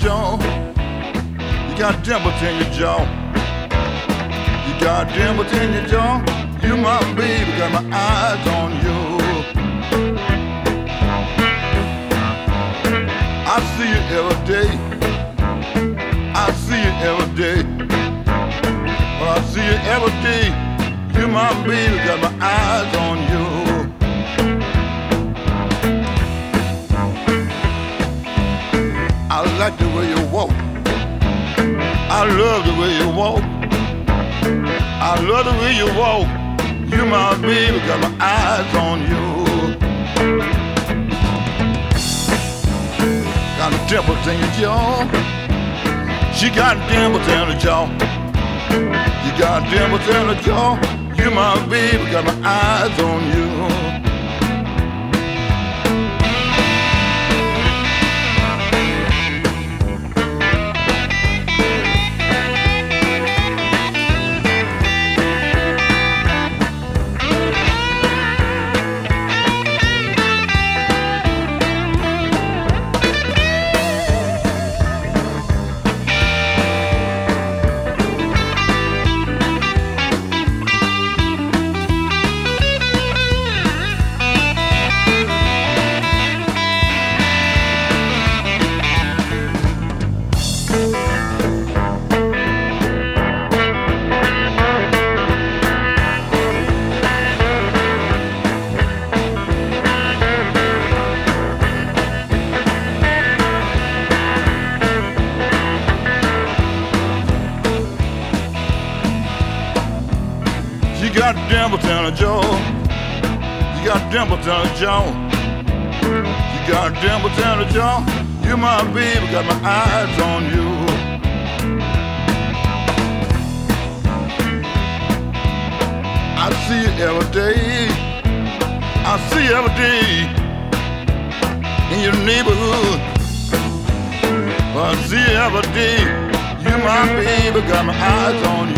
jaw. You got dimples in your jaw. You got dimples in your jaw. You my baby, got my eyes on you. I see you every day. I see you every day. Well, I see you every day. You my baby, got my eyes on you. I like the way you walk. I love the way you walk. I love the way you walk. You my baby, got my eyes on you. Got dimples in your jaw. She got dimples in her jaw. You got dimples in her jaw. You my baby, got my eyes on you. You got dimples in her jaw. You got dimples in her jaw. You got dimples in her jaw. You my baby, got my eyes on you. I see you every day. I see you every day in your neighborhood. I see you every day. You my baby, got my eyes on you.